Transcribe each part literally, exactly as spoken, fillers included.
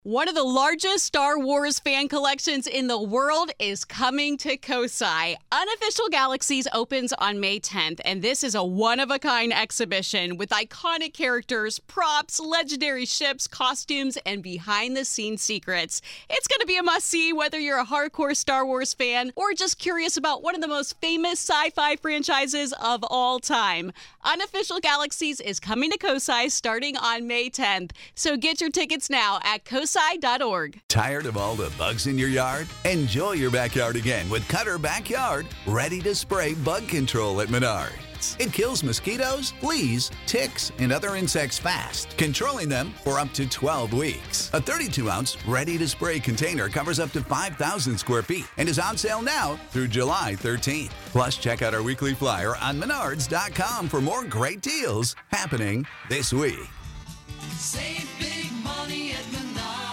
One of the largest Star Wars fan collections in the world is coming to Kosai. Unofficial Galaxies opens on May tenth, and this is a one-of-a-kind exhibition with iconic characters, props, legendary ships, costumes, and behind-the-scenes secrets. It's going to be a must-see whether you're a hardcore Star Wars fan or just curious about one of the most famous sci-fi franchises of all time. Unofficial Galaxies is coming to Kosai starting on May tenth, so get your tickets now at kosai dot org. Tired of all the bugs in your yard? Enjoy your backyard again with Cutter Backyard, ready to spray bug control at Menards. It kills mosquitoes, fleas, ticks, and other insects fast, controlling them for up to twelve weeks. A thirty-two ounce ready-to-spray container covers up to five thousand square feet and is on sale now through July thirteenth. Plus, check out our weekly flyer on menards dot com for more great deals happening this week. Save big money at Menards.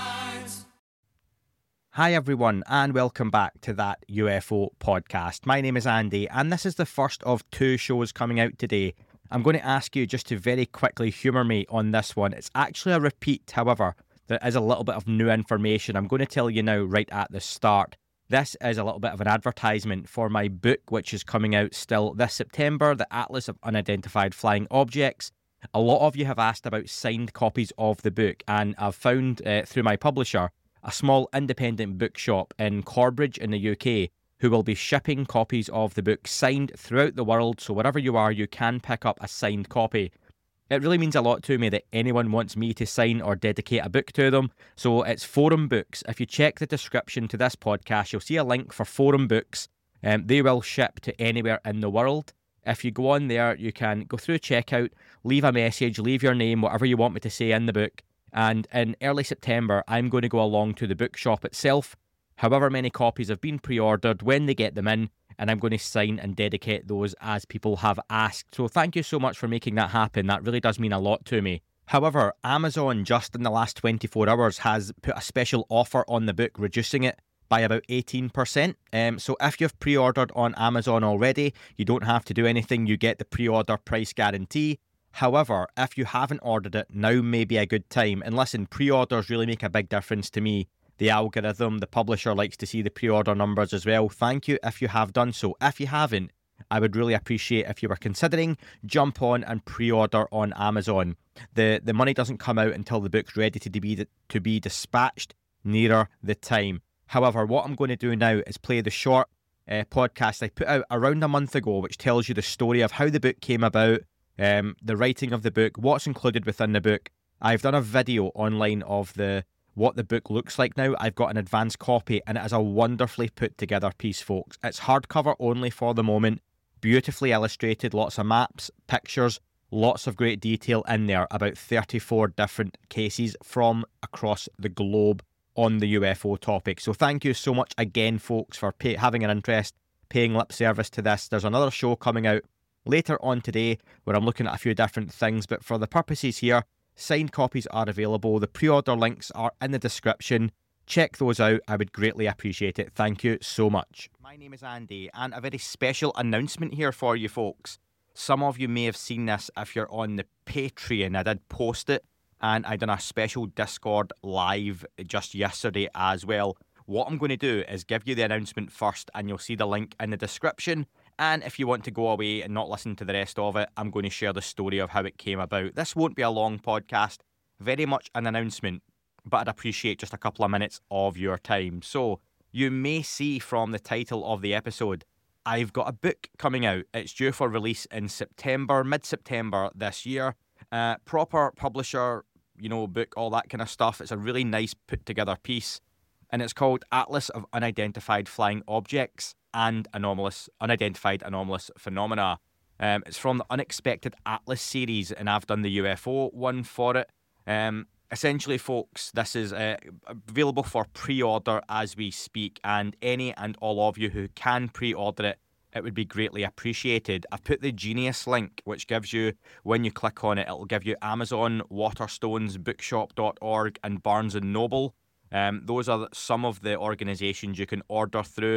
Hi everyone, and welcome back to That U F O podcast. My name is Andy, and this is the first of two shows coming out today. I'm going to ask you just to very quickly humour me on this one. It's actually a repeat, however, there is a little bit of new information. I'm going to tell you now right at the start. This is a little bit of an advertisement for my book, which is coming out still this September, The Atlas of Unidentified Flying Objects. A lot of you have asked about signed copies of the book, and I've found uh, through my publisher a small independent bookshop in Corbridge in the U K who will be shipping copies of the book signed throughout the world, so wherever you are, you can pick up a signed copy. It really means a lot to me that anyone wants me to sign or dedicate a book to them, so it's Forum Books. If you check the description to this podcast, you'll see a link for Forum Books. Um, they will ship to anywhere in the world. If you go on there, you can go through checkout, leave a message, leave your name, whatever you want me to say in the book. And in early September, I'm going to go along to the bookshop itself, however many copies have been pre-ordered, when they get them in, and I'm going to sign and dedicate those as people have asked. So thank you so much for making that happen. That really does mean a lot to me. However, Amazon just in the last twenty-four hours has put a special offer on the book, reducing it by about eighteen percent. Um, so if you've pre-ordered on Amazon already, you don't have to do anything. You get the pre-order price guarantee. However, if you haven't ordered it, now may be a good time. And listen, pre-orders really make a big difference to me. The algorithm, the publisher likes to see the pre-order numbers as well. Thank you if you have done so. If you haven't, I would really appreciate if you were considering, jump on and pre-order on Amazon. The the money doesn't come out until the book's ready to be, to be dispatched nearer the time. However, what I'm going to do now is play the short uh, podcast I put out around a month ago, which tells you the story of how the book came about, Um, the writing of the book, what's included within the book. I've done a video online of the what the book looks like now. I've got an advanced copy, and it is a wonderfully put together piece, folks. It's hardcover only for the moment, beautifully illustrated, lots of maps, pictures, lots of great detail in there, about thirty-four different cases from across the globe on the U F O topic. So thank you so much again, folks, for pay- having an interest, paying lip service to this. There's another show coming out later on today where I'm looking at a few different things, but for the purposes here, signed copies are available. The pre-order links are in the description. Check those out. I would greatly appreciate it. Thank you so much. My name is Andy, and a very special announcement here for you folks. Some of you may have seen this if you're on the Patreon. I did post it, and I done a special Discord live just yesterday as well. What I'm going to do is give you the announcement first, and you'll see the link in the description. And if you want to go away and not listen to the rest of it, I'm going to share the story of how it came about. This won't be a long podcast, very much an announcement, but I'd appreciate just a couple of minutes of your time. So, you may see from the title of the episode, I've got a book coming out. It's due for release in September, mid-September this year. Uh, proper publisher, you know, book, all that kind of stuff. It's a really nice put-together piece. And it's called Atlas of Unidentified Flying Objects and Anomalous Unidentified Anomalous Phenomena. Um, it's from the Unexpected Atlas series, and I've done the U F O one for it. Um, essentially, folks, this is uh, available for pre-order as we speak, and any and all of you who can pre-order it, it would be greatly appreciated. I've put the Genius link, which gives you, when you click on it, it'll give you Amazon, Waterstones, bookshop dot org, and Barnes and Noble. Um, those are some of the organisations you can order through.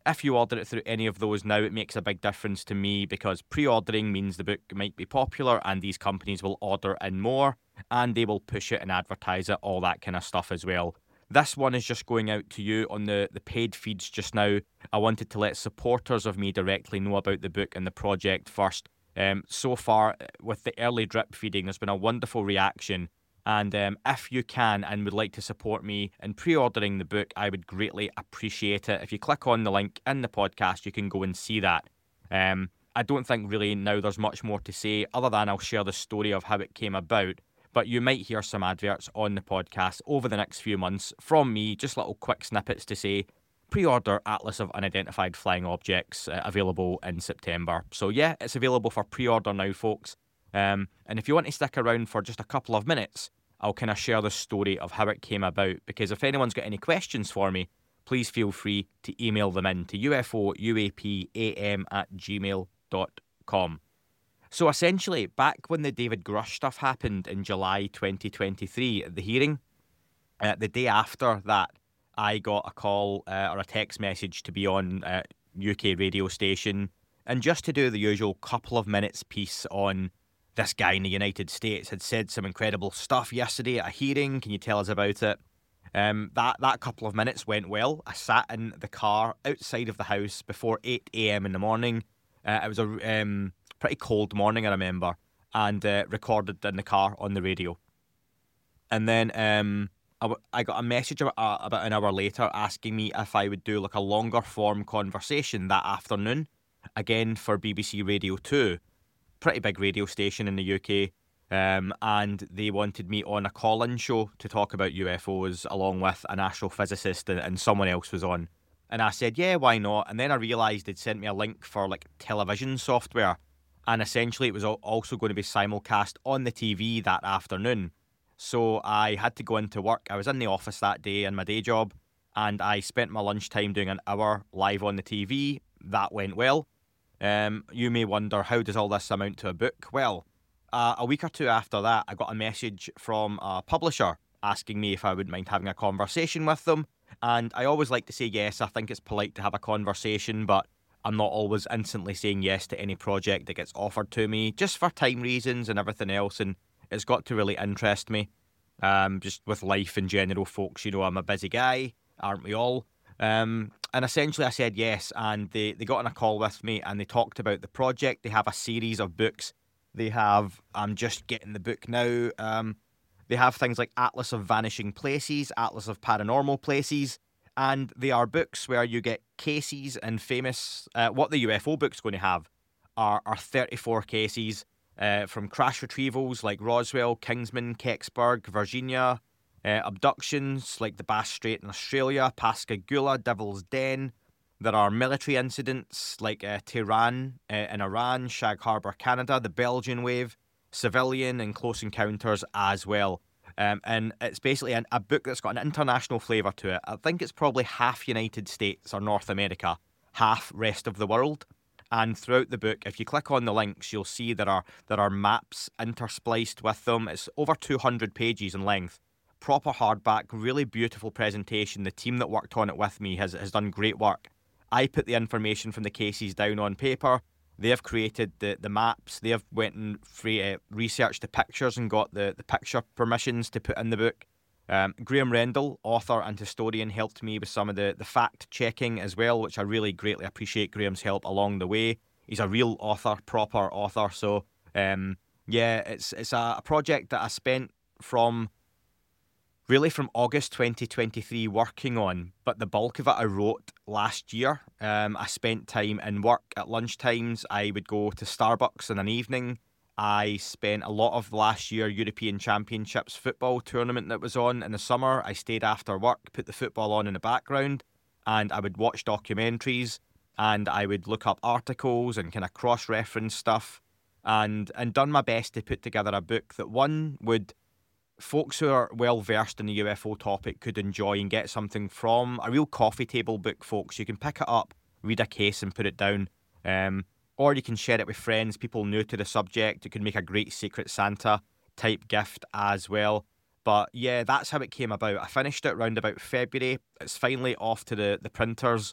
If you order it through any of those now, it makes a big difference to me because pre-ordering means the book might be popular and these companies will order in more and they will push it and advertise it, all that kind of stuff as well. This one is just going out to you on the, the paid feeds just now. I wanted to let supporters of me directly know about the book and the project first. Um, so far, with the early drip feeding, there's been a wonderful reaction. And um, if you can and would like to support me in pre-ordering the book, I would greatly appreciate it. If you click on the link in the podcast, you can go and see that. Um, I don't think really now there's much more to say other than I'll share the story of how it came about. But you might hear some adverts on the podcast over the next few months from me, just little quick snippets to say, pre-order Atlas of Unidentified Flying Objects, uh, available in September. So yeah, it's available for pre-order now, folks. Um, and if you want to stick around for just a couple of minutes, I'll kind of share the story of how it came about, because if anyone's got any questions for me, please feel free to email them in to ufoUAPam at gmail dot com. So essentially, back when the David Grush stuff happened in July twenty twenty-three at the hearing, uh, the day after that, I got a call uh, or a text message to be on a U K radio station and just to do the usual couple of minutes piece on this guy in the United States had said some incredible stuff yesterday at a hearing. Can you tell us about it? Um, that, that couple of minutes went well. I sat in the car outside of the house before eight a.m. in the morning. Uh, it was a um, pretty cold morning, I remember, and uh, recorded in the car on the radio. And then um, I, w- I got a message about, uh, about an hour later asking me if I would do like a longer form conversation that afternoon, again for B B C Radio two. Pretty big radio station in the U K, um, and they wanted me on a call-in show to talk about U F Os along with an astrophysicist and, and someone else was on. And I said, yeah, why not? And then I realised they'd sent me a link for like television software, and essentially it was also going to be simulcast on the T V that afternoon. So I had to go into work. I was in the office that day in my day job, and I spent my lunchtime doing an hour live on the T V. That went well. Um, you may wonder, how does all this amount to a book? Well, uh, a week or two after that, I got a message from a publisher asking me if I would mind having a conversation with them. And I always like to say yes. I think it's polite to have a conversation, but I'm not always instantly saying yes to any project that gets offered to me, just for time reasons and everything else. And it's got to really interest me. Um, just with life in general, folks, you know, I'm a busy guy, aren't we all? Um, and essentially I said yes, and they, they got on a call with me and they talked about the project. They have a series of books. They have, I'm just getting the book now, um, they have things like Atlas of Vanishing Places, Atlas of Paranormal Places, and they are books where you get cases and famous, uh, what the U F O book's going to have are, are thirty-four cases uh, from crash retrievals like Roswell, Kingsman, Kecksburg, Virginia, Uh, abductions like the Bass Strait in Australia, Pascagoula, Devil's Den. There are military incidents like uh, Tehran uh, in Iran, Shag Harbor, Canada, the Belgian wave, civilian and close encounters as well. Um, and it's basically an, a book that's got an international flavour to it. I think it's probably half United States or North America, half rest of the world. And throughout the book, if you click on the links, you'll see there are there are maps interspliced with them. It's over two hundred pages in length. Proper hardback, really beautiful presentation. The team that worked on it with me has, has done great work. I put the information from the cases down on paper. They have created the, the maps. They have went and free, uh, researched the pictures and got the, the picture permissions to put in the book. Um, Graham Rendell, author and historian, helped me with some of the, the fact-checking as well, which I really greatly appreciate Graham's help along the way. He's a real author, proper author. So, um, yeah, it's, it's a, a project that I spent from... really from August twenty twenty-three working on, but the bulk of it I wrote last year. Um, I spent time in work at lunchtimes. I would go to Starbucks in an evening. I spent a lot of last year European Championships football tournament that was on in the summer. I stayed after work, put the football on in the background, and I would watch documentaries, and I would look up articles and kind of cross-reference stuff, and, and done my best to put together a book that, one, would... folks who are well versed in the U F O topic could enjoy and get something from. A real coffee table book, folks. You can pick it up, read a case and put it down. Um, or you can share it with friends, people new to the subject. It could make a great Secret Santa type gift as well. But yeah, that's how it came about. I finished it around about February. It's finally off to the, the printers.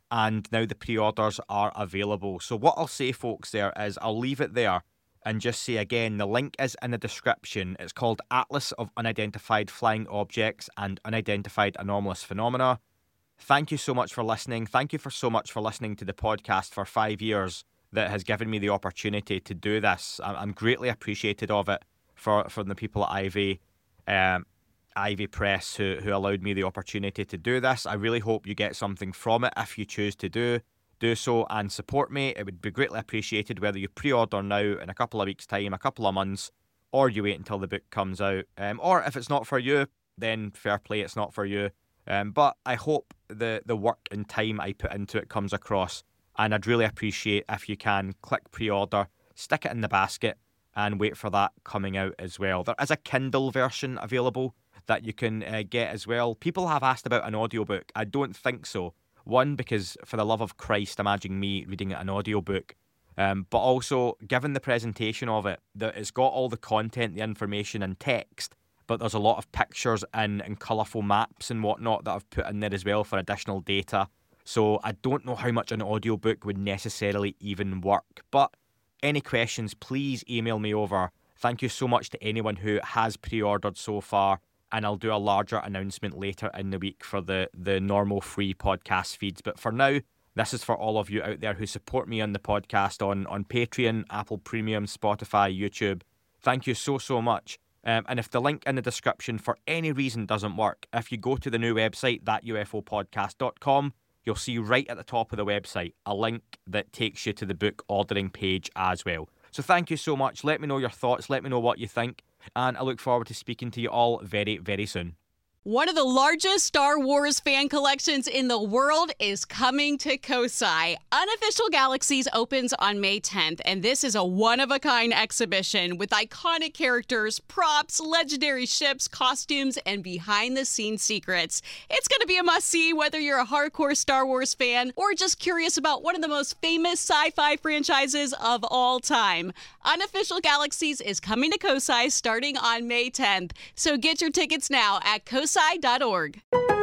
and now the pre-orders are available. So what I'll say, folks, there is I'll leave it there and just say again, the link is in the description. It's called Atlas of Unidentified Flying Objects and Unidentified Anomalous Phenomena. Thank you so much for listening. Thank you for so much for listening to the podcast for five years that has given me the opportunity to do this. I'm greatly appreciated of it for, from the people at Ivy, um, Ivy Press who, who allowed me the opportunity to do this. I really hope you get something from it if you choose to do do so and support me. It would be greatly appreciated whether you pre-order now in a couple of weeks' time, a couple of months, or you wait until the book comes out. Um, or if it's not for you, then fair play, it's not for you. Um, but I hope the, the work and time I put into it comes across, and I'd really appreciate if you can click pre-order, stick it in the basket, and wait for that coming out as well. There is a Kindle version available that you can uh, get as well. People have asked about an audiobook. I don't think so. One, because for the love of Christ, imagine me reading an audiobook. Um, but also, given the presentation of it, that it's got all the content, the information and text, but there's a lot of pictures and, and colourful maps and whatnot that I've put in there as well for additional data. So I don't know how much an audiobook would necessarily even work. But any questions, please email me over. Thank you so much to anyone who has pre-ordered so far. And I'll do a larger announcement later in the week for the, the normal free podcast feeds. But for now, this is for all of you out there who support me on the podcast on, on Patreon, Apple Premium, Spotify, YouTube. Thank you so, so much. Um, and if the link in the description for any reason doesn't work, if you go to the new website, that U F O podcast dot com, you'll see right at the top of the website a link that takes you to the book ordering page as well. So thank you so much. Let me know your thoughts. Let me know what you think. And I look forward to speaking to you all very, very soon. One of the largest Star Wars fan collections in the world is coming to COSI. Unofficial Galaxies opens on May tenth, and this is a one-of-a-kind exhibition with iconic characters, props, legendary ships, costumes, and behind-the-scenes secrets. It's going to be a must-see whether you're a hardcore Star Wars fan or just curious about one of the most famous sci-fi franchises of all time. Unofficial Galaxies is coming to COSI starting on May tenth, so get your tickets now at cosi dot org.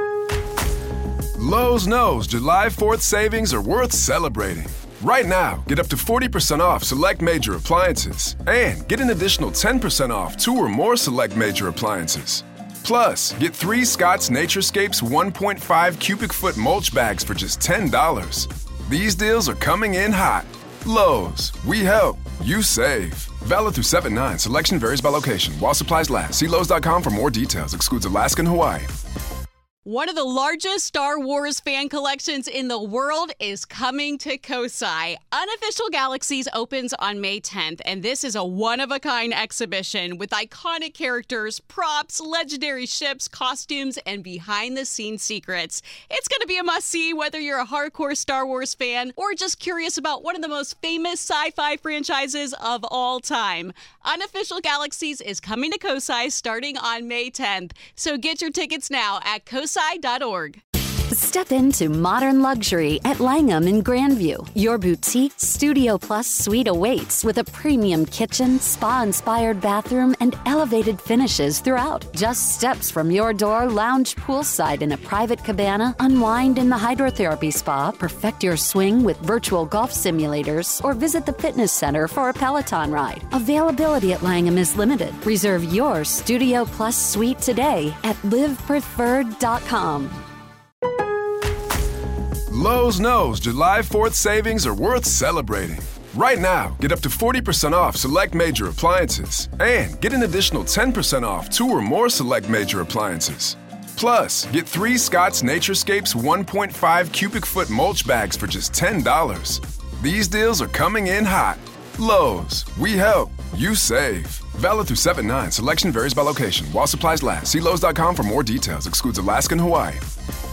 Lowe's knows July fourth savings are worth celebrating. Right now, get up to forty percent off select major appliances and get an additional ten percent off two or more select major appliances. Plus, get three Scott's Naturescapes one point five cubic foot mulch bags for just ten dollars. These deals are coming in hot. Lowe's, we help, you save. Valid through seven nine. Selection varies by location. While supplies last. See Lowe's dot com for more details. Excludes Alaska and Hawaii. One of the largest Star Wars fan collections in the world is coming to COSI. Unofficial Galaxies opens on May tenth, and this is a one-of-a-kind exhibition with iconic characters, props, legendary ships, costumes, and behind-the-scenes secrets. It's going to be a must-see whether you're a hardcore Star Wars fan or just curious about one of the most famous sci-fi franchises of all time. Unofficial Galaxies is coming to COSI starting on May tenth, so get your tickets now at cosi dot org. Step into modern luxury at Langham in Grandview. Your boutique Studio Plus suite awaits with a premium kitchen, spa-inspired bathroom, and elevated finishes throughout. Just steps from your door, lounge poolside in a private cabana, unwind in the hydrotherapy spa, perfect your swing with virtual golf simulators, or visit the fitness center for a Peloton ride. Availability at Langham is limited. Reserve your Studio Plus suite today at live preferred dot com. Lowe's knows July fourth savings are worth celebrating. Right now, get up to forty percent off select major appliances and get an additional ten percent off two or more select major appliances. Plus, get three Scott's Naturescapes one point five cubic foot mulch bags for just ten dollars. These deals are coming in hot. Lowe's, we help, you save. Valid through seven nine. Selection varies by location. While supplies last. See Lowe's dot com for more details. Excludes Alaska and Hawaii.